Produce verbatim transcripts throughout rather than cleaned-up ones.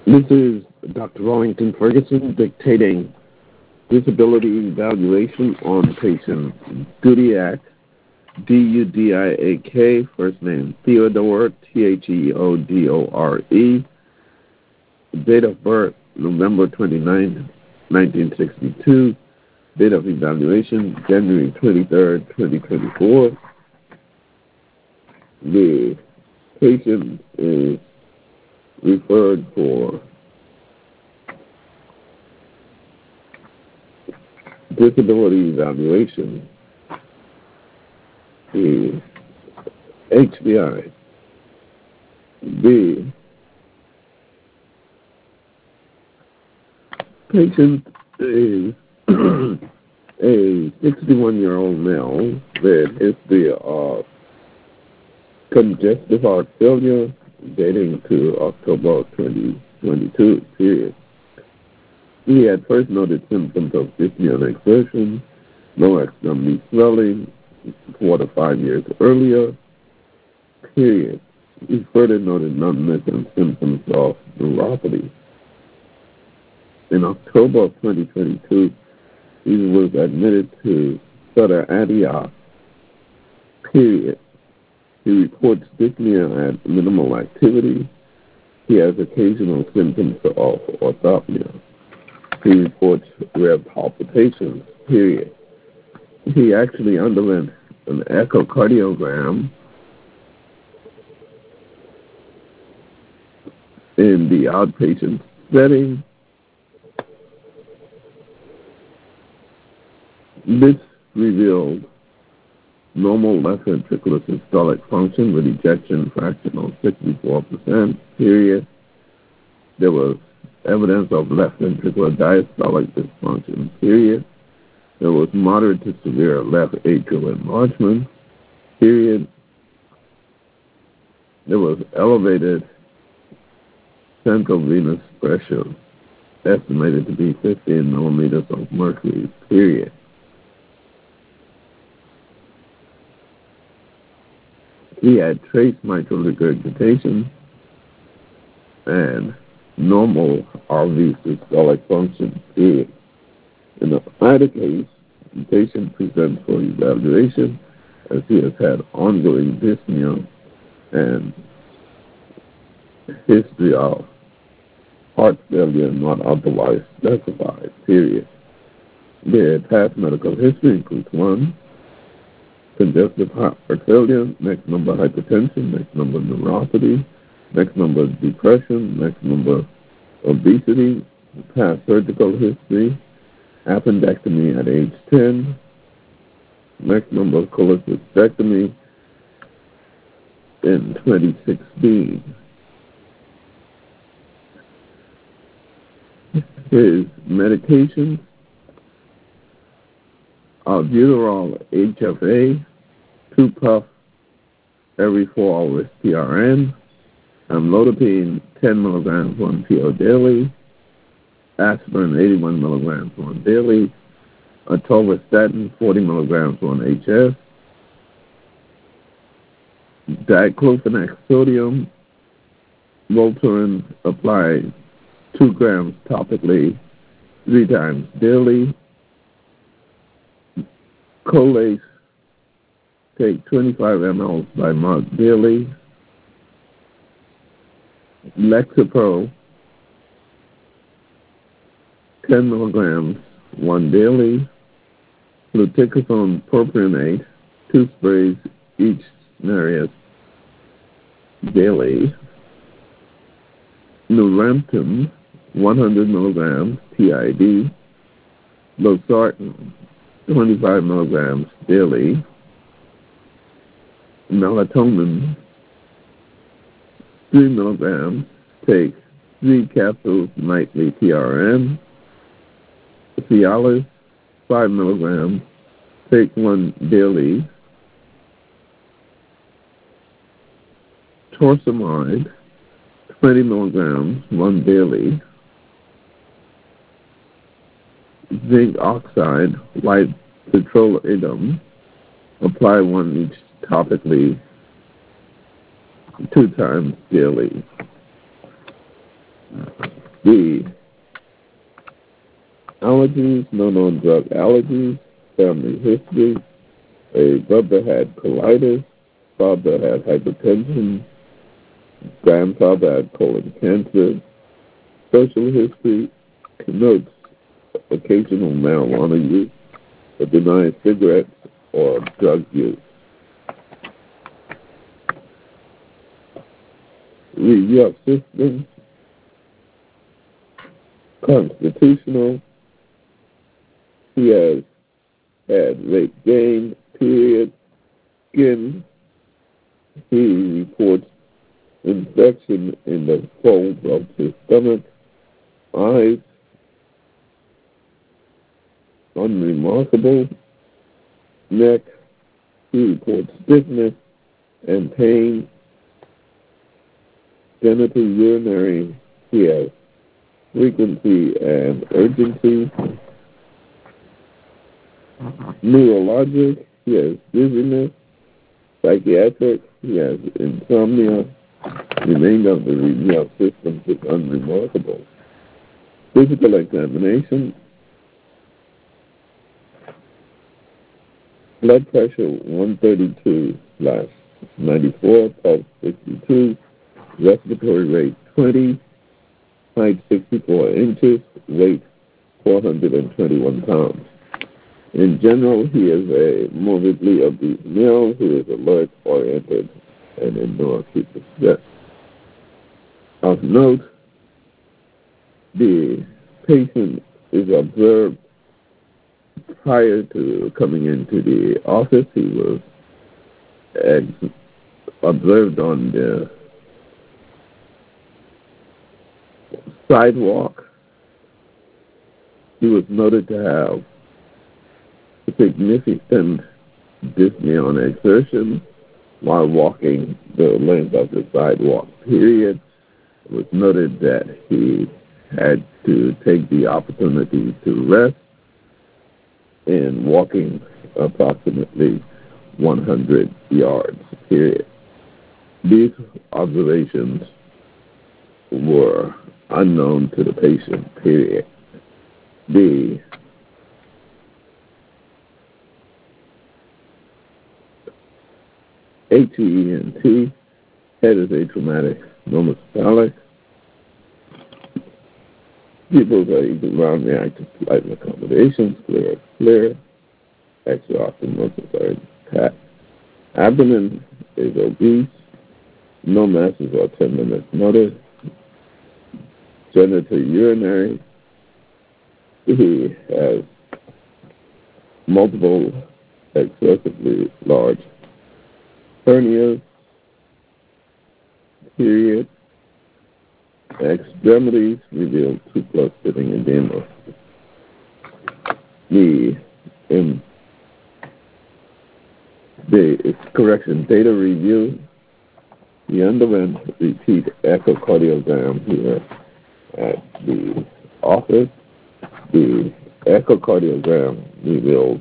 This is Doctor Wellington Ferguson dictating disability evaluation on patient Dudiak, D U D I A K, first name Theodore, T H E O D O R E, date of birth November twenty-ninth, nineteen sixty-two, date of evaluation January twenty-third, twenty twenty-four. The patient is referred for disability evaluation, the H B I. The patient is a sixty-one-year-old male with history of congestive heart failure dating to October twenty twenty-two, period. He had first noted symptoms of dyspnea and exertion, lower extremity swelling, four to five years earlier, period. He further noted non-missing symptoms of neuropathy. In October of twenty twenty-two, he was admitted to Sutter Antioch, period. He reports dyspnea at minimal activity. He has occasional symptoms of orthopnea. He reports rare palpitations, period. He actually underwent an echocardiogram in the outpatient setting. This revealed normal left ventricular systolic function with ejection fraction of sixty-four percent, period. There was evidence of left ventricular diastolic dysfunction, period. There was moderate to severe left atrial enlargement, period. There was elevated central venous pressure, estimated to be fifteen millimeters of mercury, period. He had trace mitral regurgitation and normal R V systolic function, period. In the latter case, the patient presents for evaluation as he has had ongoing dyspnea and history of heart failure not otherwise specified, period. The past medical history includes one, congestive heart failure, next number hypertension, next number neuropathy, next number depression, next number obesity, past surgical history, appendectomy at age ten, next number cholecystectomy in twenty sixteen. His medication, albuterol H F A, two puffs every four hours P R N, amlodipine ten milligrams one pill daily, aspirin eighty-one milligrams one daily, atorvastatin forty milligrams one H S, diclofenac sodium, Voltaren applied two grams topically three times daily, Colace take twenty-five milliliters by mouth daily, Lexapro ten milligrams one daily, fluticasone propionate two sprays each Nereus daily, Neurontin one hundred milligrams T I D, losartan twenty-five milligrams daily, melatonin three milligrams, take three capsules nightly P R N, Cialis five milligrams, take one daily, torsemide twenty milligrams, one daily, zinc oxide, white petroleum, apply one each topically two times daily. The allergies, no known drug allergies, family history. A brother had colitis, father had hypertension, grandfather had colon cancer. Social history connotes occasional marijuana use, but denies cigarettes or drug use. Review of systems, constitutional. He has had weight gain, period, skin. He reports infection in the folds of his stomach, eyes, unremarkable, neck. He reports stiffness and pain, genital urinary. He has frequency and urgency. Neurologic, he has dizziness. Psychiatric, he has insomnia. Remainder of the review of systems is unremarkable. Physical examination, blood pressure one thirty-two slash ninety-four, pulse sixty-two, respiratory rate twenty, height sixty-four inches, weight four hundred twenty-one pounds. In general, he is a morbidly obese male who is alert, oriented, and in no acute distress. Of note, the patient is observed prior to coming into the office. He was ex- observed on the sidewalk. He was noted to have significant dyspnea on exertion while walking the length of the sidewalk, period. It was noted that he had to take the opportunity to rest in walking approximately one hundred yards, period. These observations were unknown to the patient, period. The H E N T, head is atraumatic nomocephalic. Pupils are either round reactive to light accommodations, clear, clear, extra often muscles are intact. Abdomen is obese, no masses or tenderness noted. Genital urinary, he has multiple excessively large hernias, period. Extremities reveal two plus sitting edema. The, in, the correction data review, he underwent repeat echocardiogram here at the office. The echocardiogram revealed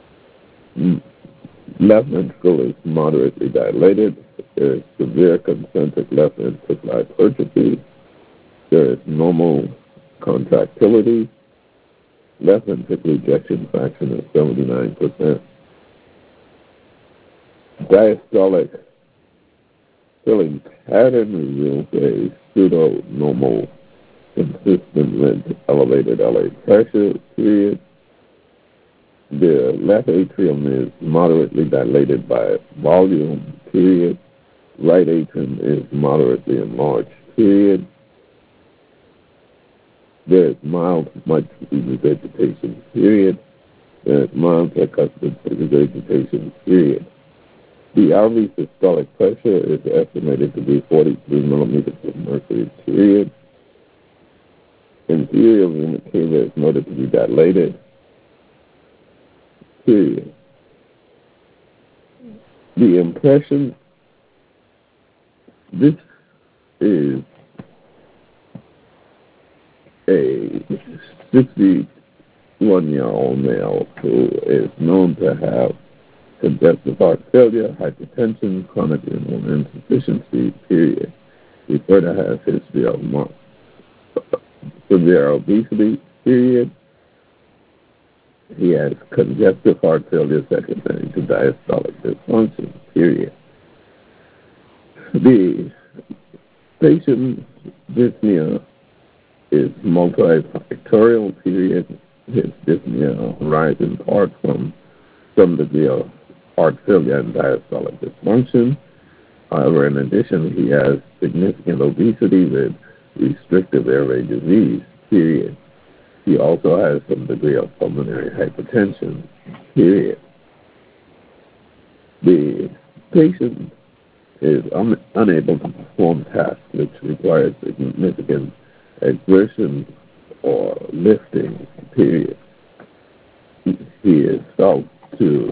left ventricle is moderately dilated. There is severe concentric left ventricular hypertrophy. There is normal contractility. Left ventricular ejection fraction is seventy-nine percent. Diastolic filling pattern reveals a pseudo-normal consistent with elevated L A pressure, period. The left atrium is moderately dilated by volume, period. Right atrium is moderately enlarged, period. There is mild mitral regurgitation, period. There is mild tricuspid regurgitation, period. The R V systolic pressure is estimated to be forty-three millimeters of mercury, period. Inferior vena cava is noted to be dilated, period. The impression, this is a sixty-one-year-old male who is known to have congestive heart failure, hypertension, chronic renal insufficiency, period. He further has history of severe obesity, period. He has congestive heart failure secondary to diastolic dysfunction, period. The patient's dyspnea is multifactorial, period. His dyspnea arises in part from some degree of heart failure and diastolic dysfunction. However, in addition, he has significant obesity with restrictive airway disease, period. He also has some degree of pulmonary hypertension, period. The patient is un- unable to perform tasks which require significant exertion or lifting, period. He is felt to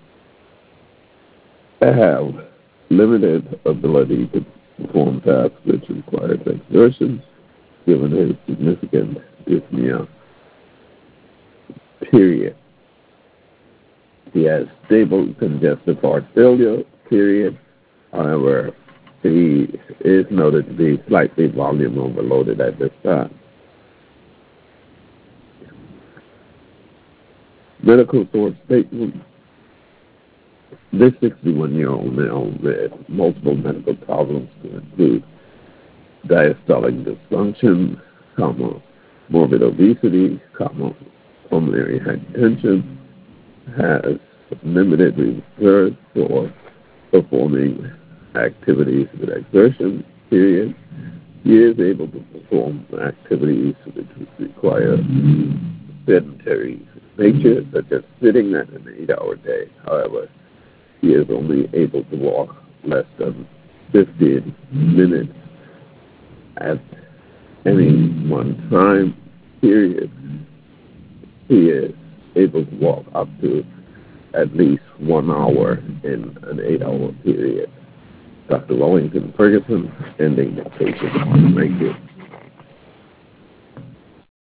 have limited ability to perform tasks which require exertion, given his significant dyspnea, period. He has stable congestive heart failure, period. However, he is noted to be slightly volume overloaded at this time. Medical source statement. This sixty-one-year-old male with multiple medical problems to include diastolic dysfunction, comma, morbid obesity, comma, pulmonary hypertension, has limited reserves for performing activities with exertion, period. He is able to perform activities which require sedentary nature, such as sitting at an eight-hour day. However, he is only able to walk less than fifteen minutes at any one time, period. He is able to walk up to at least one hour in an eight-hour period. Doctor Wellington Ferguson, ending the patient. Thank you.